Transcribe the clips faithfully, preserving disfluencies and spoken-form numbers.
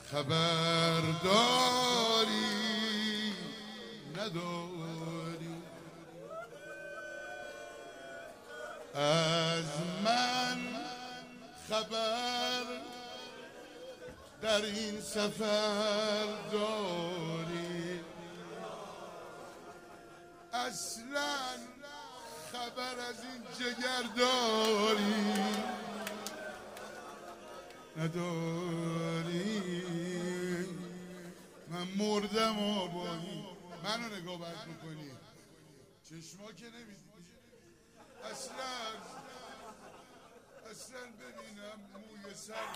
خبر داری نداری از من خبر در این سفر داری اصلا خبر از این جگر داری نداری من مردم آبایی منو نگاه بد میکنی چشما که نمیدی اصلا اصلا ببینم موی سر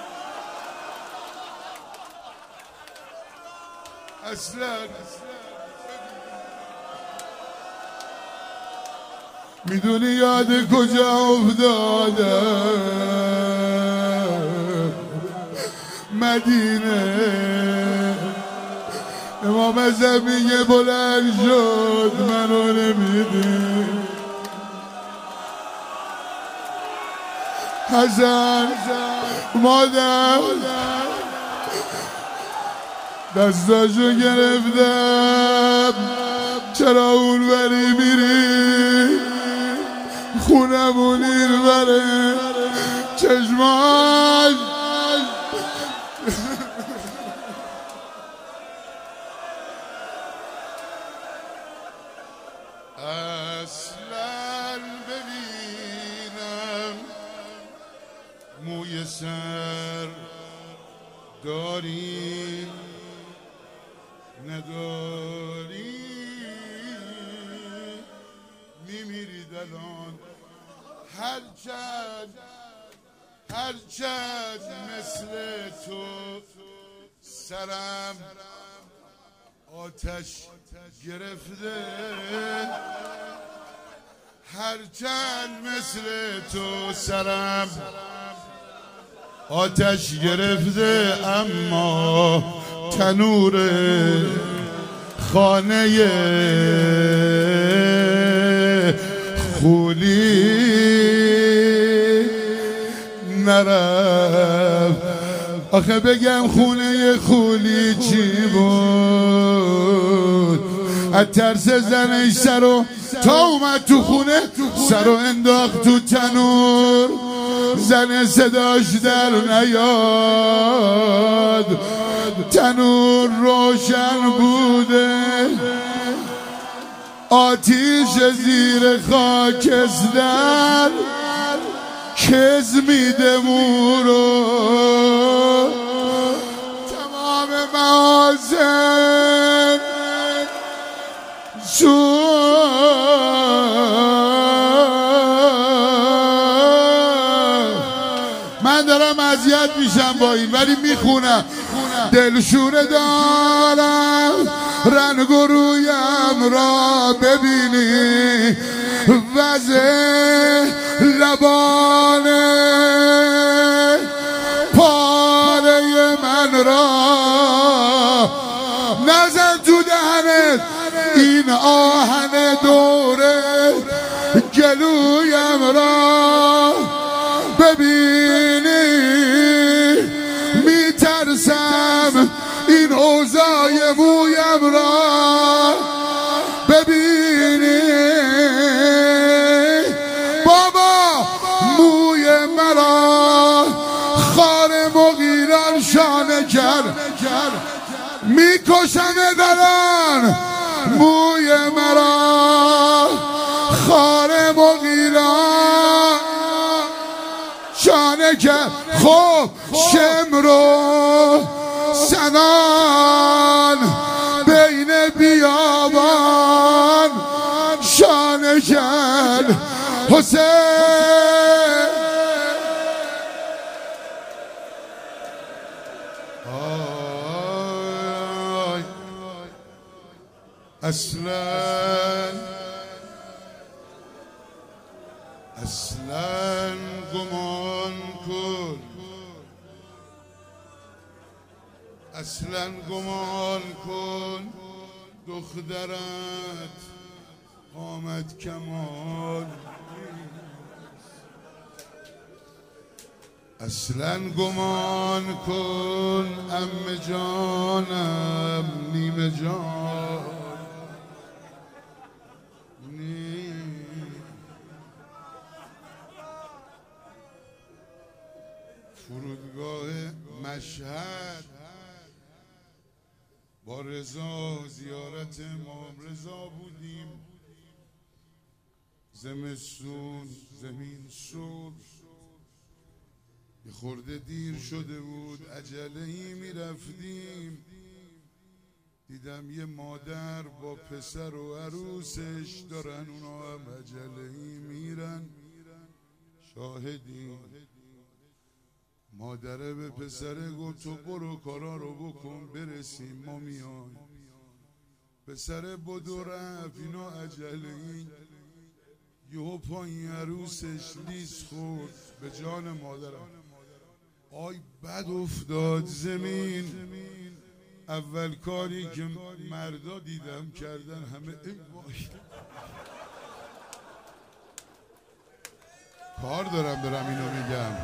اصلا میدونی یاد کجا افتادم مدینه امام زمین بلند شد منو نمیده حسن مادر دستاشو گرفتم چرا اون وری میری خونمون این وره چشماش اصلا ببینم موی سر داری نداری میمیرید الان هرچند هرچند مثل تو سرم آتش گرفته هرچند مثل تو سرم آتش گرفته اما تنور خانه خولی نرفت آخه بگم خونه خولی چی بود از ترس زنش سرو تا اومد تو خونه سرو انداخت تو تنور زن صداش در نیاد تنور روشن بوده آتیش زیر خاکستر کز میده مورو تمام محاسن سو من دارم اذیت میشم با این ولی میخونم دلشوره دارم رنگ و رویم را ببینی وزه لبانه پاره من را نزن تو دهنت این آهن دوره گلویم را ببینی میترسم این اوضاع مویم را ببینی بابا موی مرا خار مغیران شانه کرد میکشم دران موی مرا خار مغیران شانه کرد خب شمرو سنان بین بیابان شانه کرد حسین اصلا اصلا گمان کن اصلا گمان کن دخترت قامت کمال اصلا گمان کن عمه جانم نیمه جان فرودگاه مشهد با رضا زیارت امام رضا بودیم. زمستون زمین سرخ، یه خورده دیر شده بود، عجله‌ای میرفتیم. دیدم یه مادر با پسر و عروسش دارن، اونا هم عجله‌ای میرن. شاهدیم. مادره به پسره گفت تو برو کارا رو بکن برسیم ما میایم. پسره بدو رفت، اینا عجله‌ای. یهو پایین عروسش لیز خورد به جان مادرم. آی بد افتاد زمین. اول کاری که مردا دیدم کردن همه ای وای کار دارم دارم اینو میگم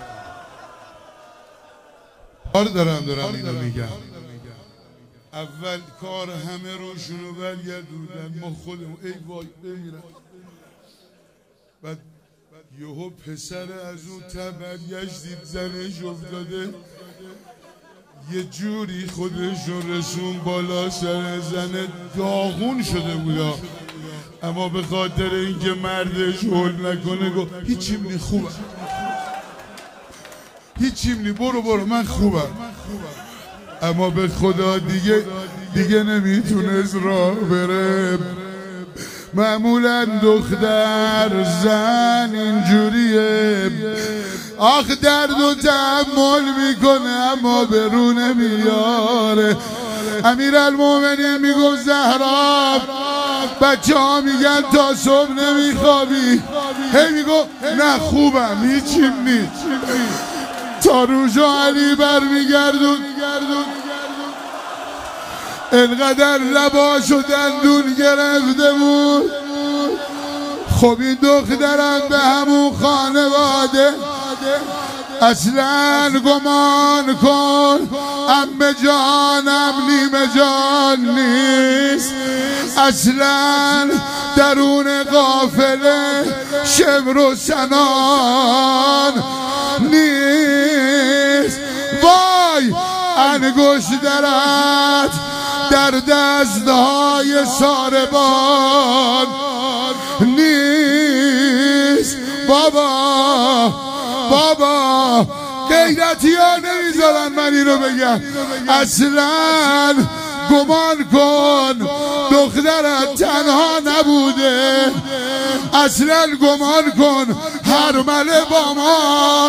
کار دارم دارم اینو میگم اول کار همه روشونو برگردوندن، ما خودمون ای وای بمیرم. بعد یهو پسر از اون تبریش دید زنش افتاده، یه جوری خودشون رسون بالا سر زن، داغون شده بودا. اما به خاطر اینکه مردش هول نکنه گفت هیچیم نی خوبم، هیچیم نی برو برو من خوبم. اما به خدا دیگه دیگه نمیتونست راه بره. معمولا دختر زن اینجوریه، آخ درد و تحمل میکنه اما برو نمیاره. امیرالمومنین میگفت زهرا بچه ها میگن تا صبح نمیخوابی، هی میگفت نه خوبم هیچیم نی. تا روژا علی بر میگردون انقدر لباش و دندون گرفته بود. خب این دخترم به همون خانواده اصلا گمان کن عمه جانم نیمه جان نیست. اصلا درون قافله شمر و سنان نیست. وای انگشت درت در دستهای ساربان نیست. بابا بابا غیرتی ها نمیذارن من اینو بگم. اصلا گمان کن دخترت تنها نبوده، اصلا گمان کن هرمله با ما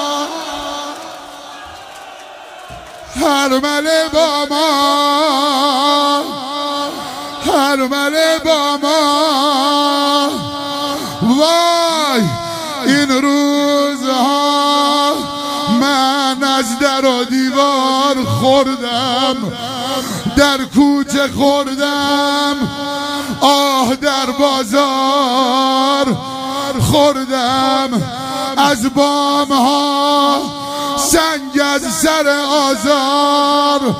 هرمله با ما هرمله با ما. وای این روزها من از در و دیوار خوردم، در کوچه خوردم، آه در بازار خوردم، از بام ها سنگ از سر آزار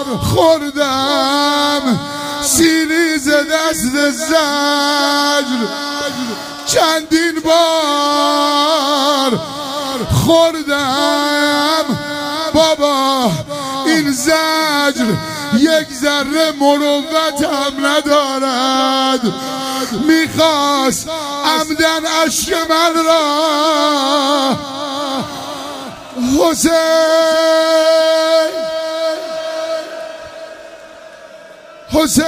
خوردم، سیلی ز دست زجر چندین بار خوردم. بابا این زجر یک ذره مروت هم ندارد. میخواست عمدن اشک من را حسین حسین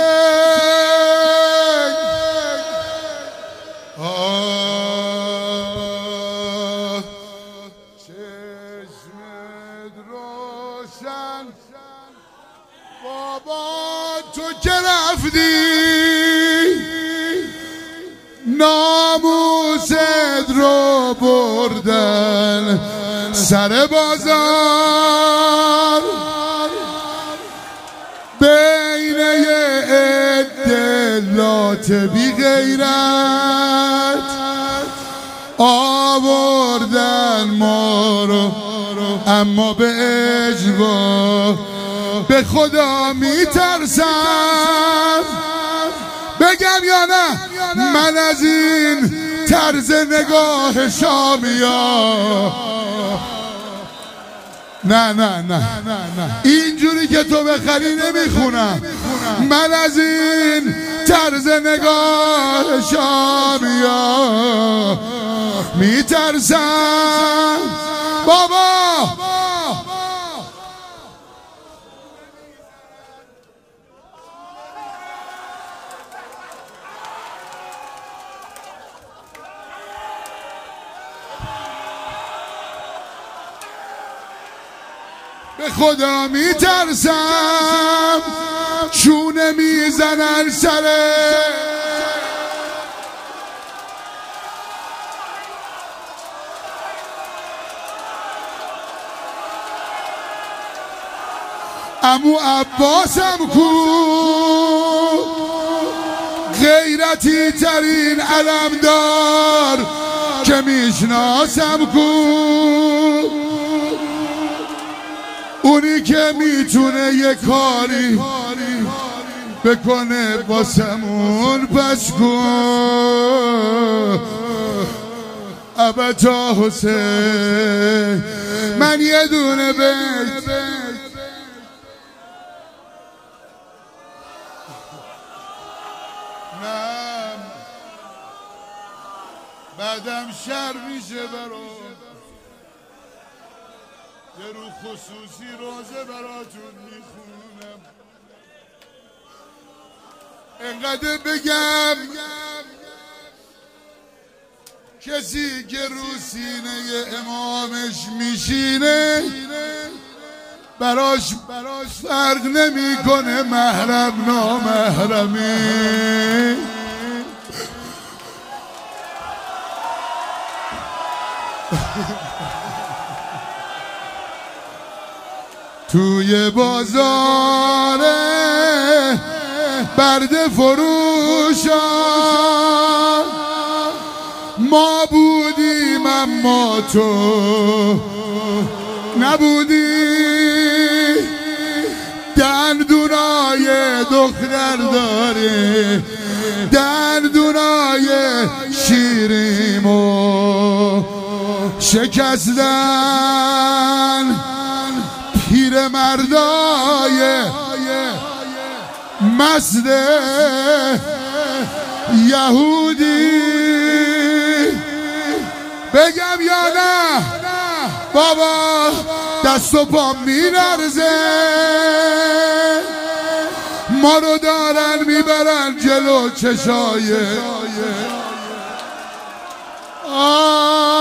آه چشمت روشن بابا تو که رفتی ناموست رو بردن سر بازار بین یه عدلات بی غیرت آوردن ما رو اما به اجبار به خدا میترسم. بگم یا نه من از این طرز نگاه شامیا نه نه نه اینجوری که تو بخری نمیخونم. من از این طرز نگاه شامیا میترسم بابا. به خدا میترسم چونه میزنن سره عمو عباسم کو غیرتی ترین علمدار که میشناسم کو اونی که میتونه یه کاری بکنه واسمون پس کن ابتا حسین من یه دونه بیت نه بعدم شر میشه برام یه رو خصوصی روزه براتون میخونم انقدر بگم کسی که رو سینه امامش میشینه براش براش فرق نمیکنه محرم نامحرمی. توی بازار برده فروشان ما بودیم اما تو نبودی دندونای دختر داره دندونای شیریمو شکستن پیر مردای مست یهودی. بگم یا نه بابا دست و پا می‌لرزه ما رو دارن میبرن جلو چشای آه